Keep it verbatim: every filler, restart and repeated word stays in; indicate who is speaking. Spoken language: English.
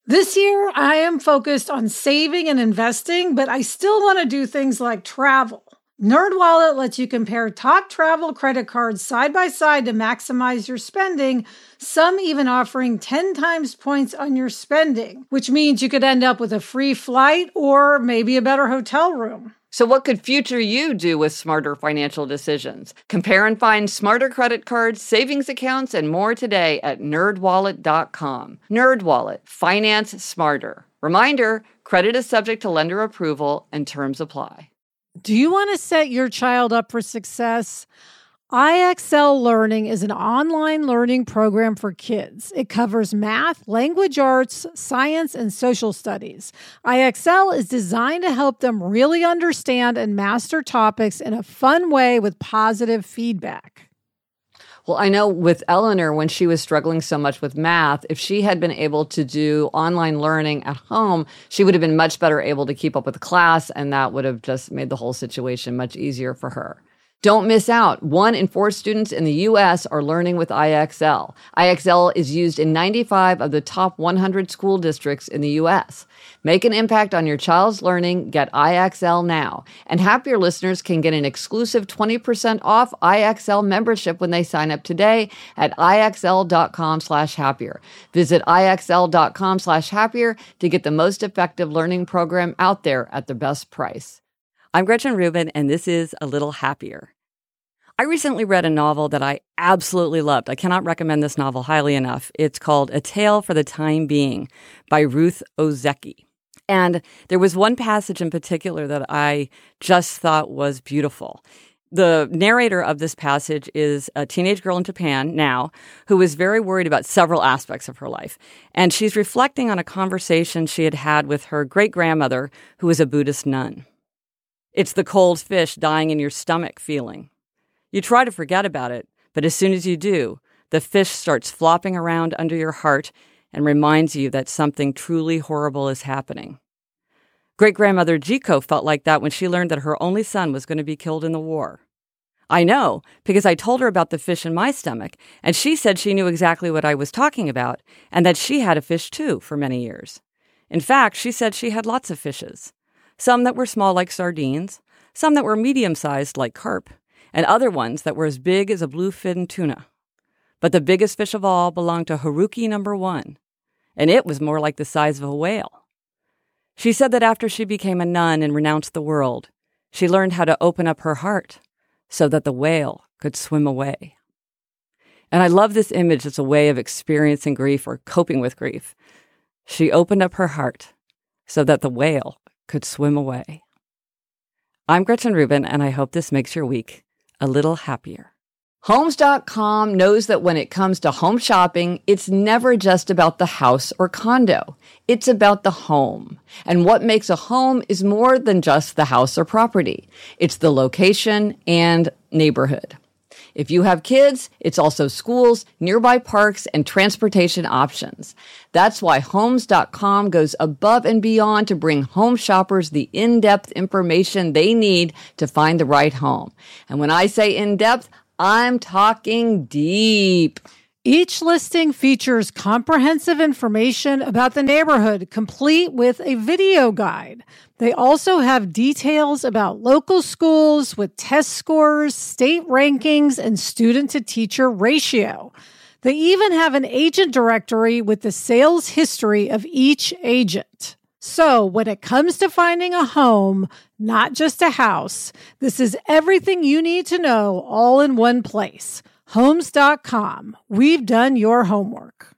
Speaker 1: This year, I am focused on saving and investing, but I still want to do things like travel. NerdWallet lets you compare top travel credit cards side by side to maximize your spending, some even offering ten times points on your spending, which means you could end up with a free flight or maybe a better hotel room.
Speaker 2: So what could future you do with smarter financial decisions? Compare and find smarter credit cards, savings accounts, and more today at nerd wallet dot com. NerdWallet. Finance smarter. Reminder, credit is subject to lender approval and terms apply.
Speaker 1: Do you want to set your child up for success? I X L Learning is an online learning program for kids. It covers math, language arts, science, and social studies. I X L is designed to help them really understand and master topics in a fun way with positive feedback.
Speaker 2: Well, I know with Eleanor, when she was struggling so much with math, if she had been able to do online learning at home, she would have been much better able to keep up with the class, and that would have just made the whole situation much easier for her. Don't miss out. One in four students in the U S are learning with I X L. I X L is used in ninety-five of the top one hundred school districts in the U S. Make an impact on your child's learning. Get I X L now. And Happier listeners can get an exclusive twenty percent off I X L membership when they sign up today at IXL.com slash happier. Visit IXL.com slash happier to get the most effective learning program out there at the best price.
Speaker 3: I'm Gretchen Rubin, and this is A Little Happier. I recently read a novel that I absolutely loved. I cannot recommend this novel highly enough. It's called A Tale for the Time Being by Ruth Ozeki. And there was one passage in particular that I just thought was beautiful. The narrator of this passage is a teenage girl in Japan now who is very worried about several aspects of her life. And she's reflecting on a conversation she had had with her great-grandmother, who was a Buddhist nun. It's the cold fish dying in your stomach feeling. You try to forget about it, but as soon as you do, the fish starts flopping around under your heart and reminds you that something truly horrible is happening. Great-grandmother Jiko felt like that when she learned that her only son was going to be killed in the war. I know, because I told her about the fish in my stomach, and she said she knew exactly what I was talking about, and that she had a fish too for many years. In fact, she said she had lots of fishes. Some that were small like sardines, some that were medium-sized like carp, and other ones that were as big as a bluefin tuna. But the biggest fish of all belonged to Haruki number one, and it was more like the size of a whale. She said that after she became a nun and renounced the world, she learned how to open up her heart so that the whale could swim away. And I love this image as a way of experiencing grief or coping with grief. She opened up her heart so that the whale could swim away. I'm Gretchen Rubin, and I hope this makes your week a little happier.
Speaker 2: Homes dot com knows that when it comes to home shopping, it's never just about the house or condo. It's about the home. And what makes a home is more than just the house or property. It's the location and neighborhood. If you have kids, it's also schools, nearby parks, and transportation options. That's why Homes dot com goes above and beyond to bring home shoppers the in-depth information they need to find the right home. And when I say in-depth, I'm talking deep.
Speaker 1: Each listing features comprehensive information about the neighborhood, complete with a video guide. They also have details about local schools with test scores, state rankings, and student-to-teacher ratio. They even have an agent directory with the sales history of each agent. So when it comes to finding a home, not just a house, this is everything you need to know all in one place. Homes dot com. We've done your homework.